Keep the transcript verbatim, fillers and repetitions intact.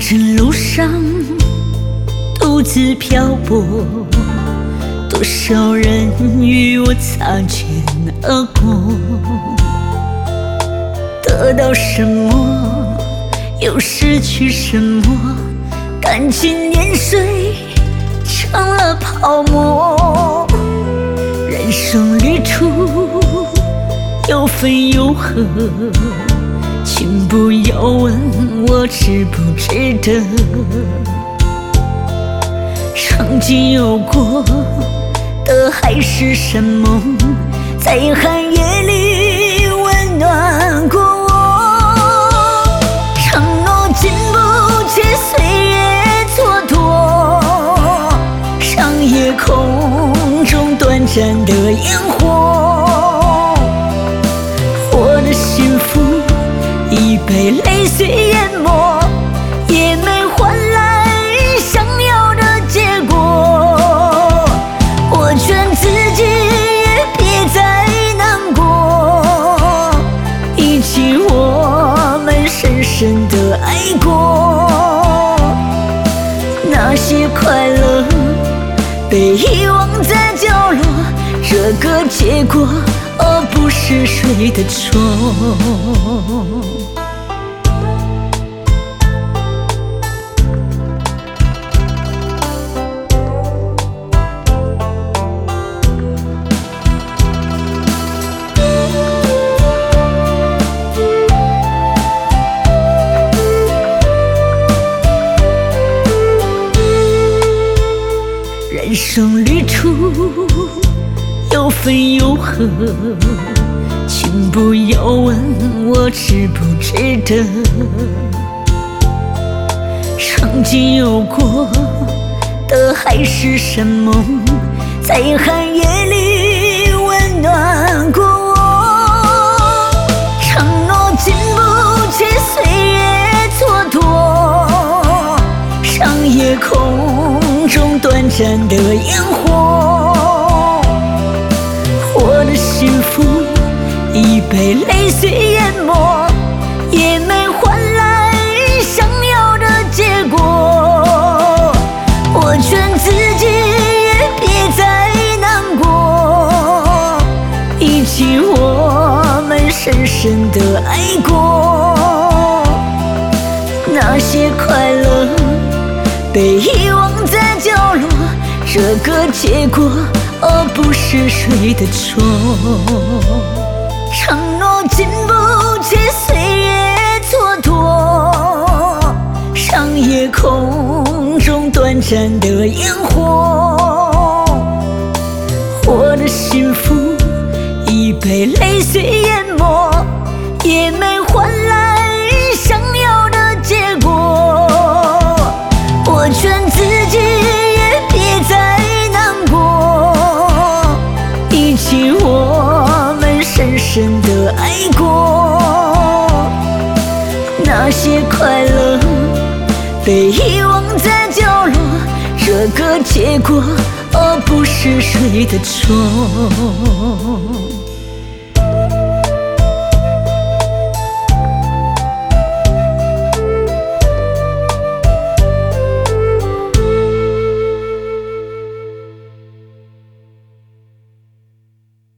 程路上独自漂泊，多少人与我擦肩而过。得到什么，又失去什么？感情碾碎成了泡沫。人生旅途有分有合，请不要问我值不值得。曾经有过的还是什么，在寒夜里温暖过我。承诺经不起岁月蹉跎，像夜空中短暂的烟火。我的幸福已被泪水淹没，也没换来想要的结果。我劝自己也别再难过，一起我们深深地爱过。那些快乐被遗忘在角落，这个结果而不是谁的错。人生旅途有分有合，请不要问我值不值得。曾经有过的还是什么，在寒夜里温暖过我。承诺经不起岁月蹉跎，像夜空中短暂的烟火。我的幸福已被泪水淹没，也没换来想要的结果。我劝自己也别再难过，一起我们深深地爱过。那些快乐被遗忘在角落，这个结果而不是谁的错。承诺经不起岁月蹉跎，像夜空中短暂的烟火。我的幸福已被泪水淹没，也没换来想要的结果。我劝自己也别再难过，一起我们深深地爱过。那些快乐被遗忘在角落，这个结果而不是谁的错。